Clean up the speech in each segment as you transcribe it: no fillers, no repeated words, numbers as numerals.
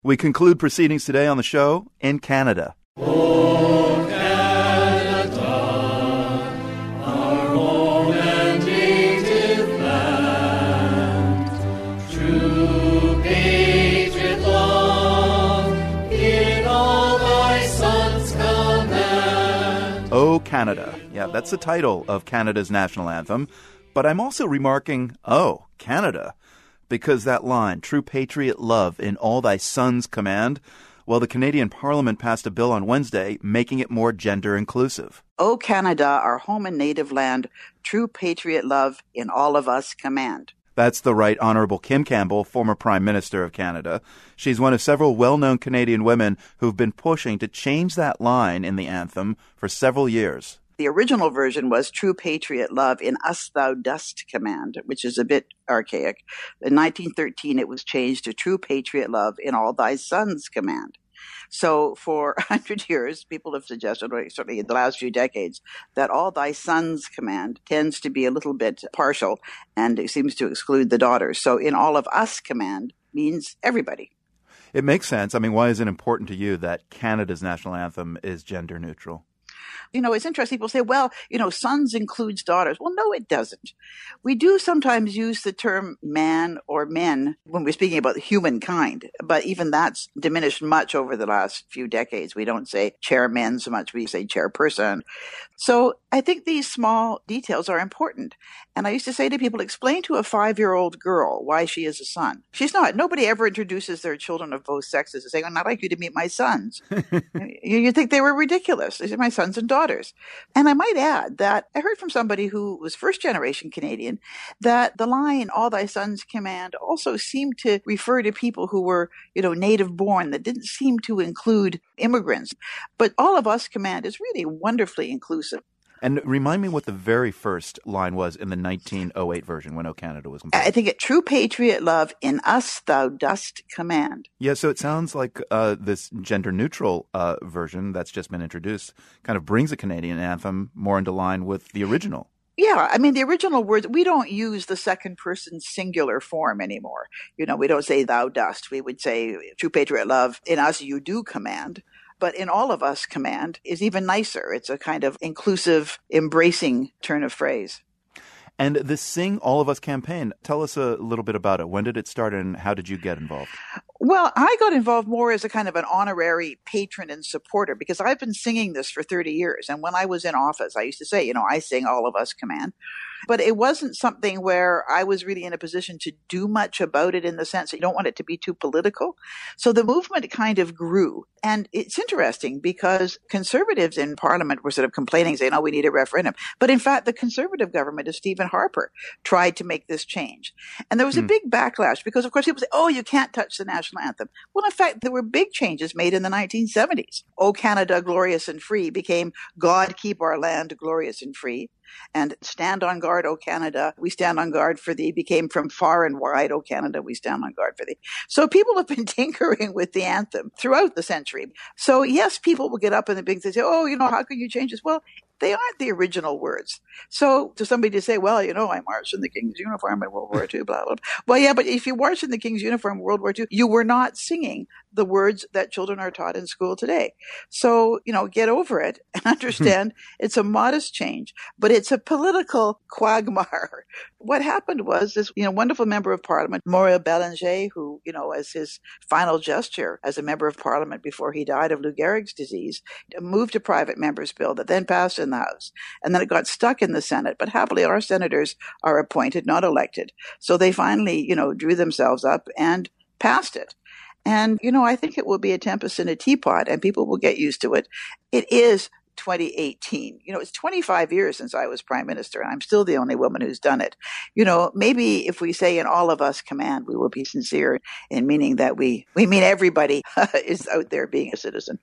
We conclude proceedings today on the show in Canada. Oh, Canada, our home and native land, true patriot love in all thy sons command. Oh, Canada. Yeah, that's the title of Canada's national anthem. But I'm also remarking, oh, Canada, because that line, true patriot love in all thy sons command, well, the Canadian Parliament passed a bill on Wednesday making it more gender inclusive. O Canada, our home and native land, true patriot love in all of us command. That's the Right Honourable Kim Campbell, former Prime Minister of Canada. She's one of several well-known Canadian women who've been pushing to change that line in the anthem for several years. The original version was true patriot love in us thou dost command, which is a bit archaic. In 1913, it was changed to true patriot love in all thy sons command. So for 100 years, people have suggested, or certainly in the last few decades, that all thy sons command tends to be a little bit partial, and it seems to exclude the daughters. So in all of us command means everybody. It makes sense. I mean, why is it important to you that Canada's national anthem is gender neutral? You know, it's interesting. People say, well, sons includes daughters. Well, no, it doesn't. We do sometimes use the term man or men when we're speaking about humankind, but even that's diminished much over the last few decades. We don't say chairman so much, we say chairperson. So I think these small details are important. And I used to say to people, explain to a 5-year-old girl why she is a son. She's not. Nobody ever introduces their children of both sexes as saying, I'd like you to meet my sons. You think they were ridiculous. These are my sons and daughters. And I might add that I heard from somebody who was first-generation Canadian that the line, all thy sons command, also seemed to refer to people who were, native-born, that didn't seem to include immigrants. But all of us command is really wonderfully inclusive. And remind me what the very first line was in the 1908 version when O Canada was completed. I think true patriot love in us thou dost command. Yeah, so it sounds like this gender-neutral version that's just been introduced kind of brings the Canadian anthem more into line with the original. Yeah, I mean, the original words, we don't use the second person singular form anymore. We don't say thou dost. We would say true patriot love in us you do command. But in all of us command is even nicer. It's a kind of inclusive, embracing turn of phrase. And this Sing All of Us campaign, tell us a little bit about it. When did it start and how did you get involved? Well, I got involved more as a kind of an honorary patron and supporter because I've been singing this for 30 years. And when I was in office, I used to say, I sing All of Us command. But it wasn't something where I was really in a position to do much about it in the sense that you don't want it to be too political. So the movement kind of grew. And it's interesting because conservatives in Parliament were sort of complaining, saying, we need a referendum. But in fact, the Conservative government of Stephen Harper tried to make this change. And there was a big backlash because, of course, people say, you can't touch the national anthem. Well, in fact, there were big changes made in the 1970s. O Canada, glorious and free became God keep our land glorious and free. And stand on guard, O Canada, we stand on guard for thee, became from far and wide, O Canada, we stand on guard for thee. So people have been tinkering with the anthem throughout the century. So yes, people will get up in the big thing and say, how can you change this? Well, they aren't the original words. So to somebody to say, I marched in the King's uniform in World War II, blah, blah, blah. Well, yeah, but if you marched in the King's uniform in World War II, you were not singing the words that children are taught in school today. So, get over it and understand it's a modest change, but it's a political quagmire. What happened was this, wonderful member of Parliament, Maurice Bélanger, who, as his final gesture as a member of Parliament before he died of Lou Gehrig's disease, moved a private member's bill that then passed in the House. And then it got stuck in the Senate. But happily, our senators are appointed, not elected. So they finally, drew themselves up and passed it. And, I think it will be a tempest in a teapot and people will get used to it. It is 2018. It's 25 years since I was prime minister and I'm still the only woman who's done it. Maybe if we say in all of us command, we will be sincere in meaning that we mean everybody is out there being a citizen.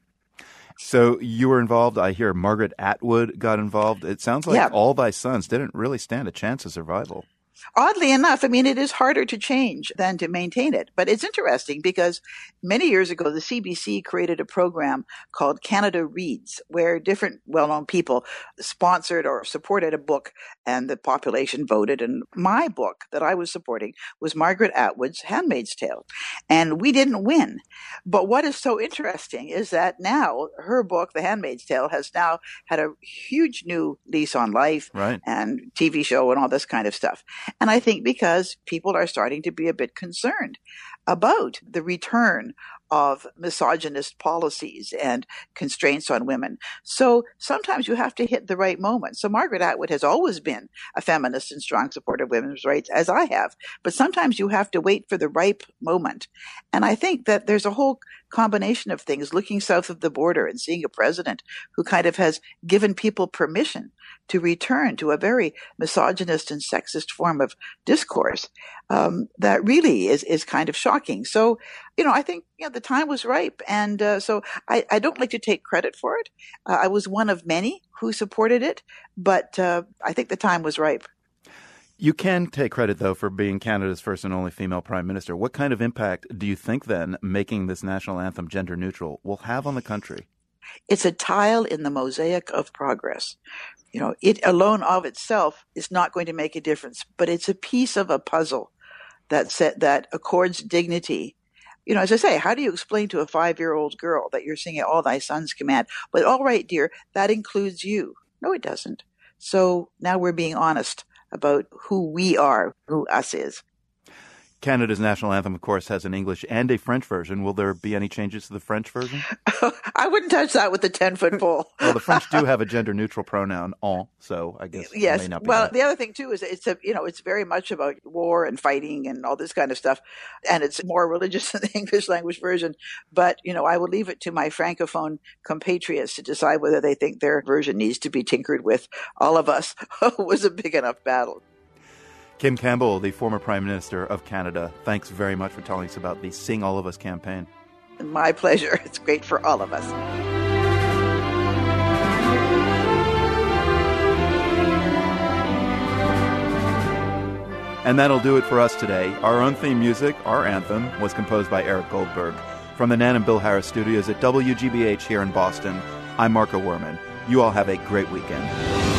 So you were involved. I hear Margaret Atwood got involved. It sounds like All Thy Sons didn't really stand a chance of survival. Oddly enough, I mean, it is harder to change than to maintain it. But it's interesting because many years ago, the CBC created a program called Canada Reads, where different well-known people sponsored or supported a book and the population voted. And my book that I was supporting was Margaret Atwood's Handmaid's Tale. And we didn't win. But what is so interesting is that now her book, The Handmaid's Tale, has now had a huge new lease on life, Right. and TV show and all this kind of stuff. And I think because people are starting to be a bit concerned about the return of misogynist policies and constraints on women. So sometimes you have to hit the right moment. So Margaret Atwood has always been a feminist and strong supporter of women's rights, as I have. But sometimes you have to wait for the ripe moment. And I think that there's a whole combination of things, looking south of the border and seeing a president who kind of has given people permission to return to a very misogynist and sexist form of discourse, that really is kind of shocking. So, I think the time was ripe. And so I don't like to take credit for it. I was one of many who supported it, but I think the time was ripe. You can take credit, though, for being Canada's first and only female prime minister. What kind of impact do you think, then, making this national anthem gender neutral will have on the country? It's a tile in the mosaic of progress. It alone of itself is not going to make a difference, but it's a piece of a puzzle that accords dignity. As I say, how do you explain to a 5-year-old girl that you're singing All Thy Sons Command? But all right, dear, that includes you. No, it doesn't. So now we're being honest about who we are, who us is. Canada's national anthem, of course, has an English and a French version. Will there be any changes to the French version? I wouldn't touch that with a 10-foot pole. Well, the French do have a gender-neutral pronoun, en, so I guess yes. it may not be Well, that. The other thing too is it's very much about war and fighting and all this kind of stuff, and it's more religious than the English language version. But I would leave it to my francophone compatriots to decide whether they think their version needs to be tinkered with. All of us was a big enough battle. Kim Campbell, the former Prime Minister of Canada, thanks very much for telling us about the Sing All of Us campaign. My pleasure. It's great for all of us. And that'll do it for us today. Our own theme music, our anthem, was composed by Eric Goldberg. From the Nan and Bill Harris studios at WGBH here in Boston, I'm Marco Werman. You all have a great weekend.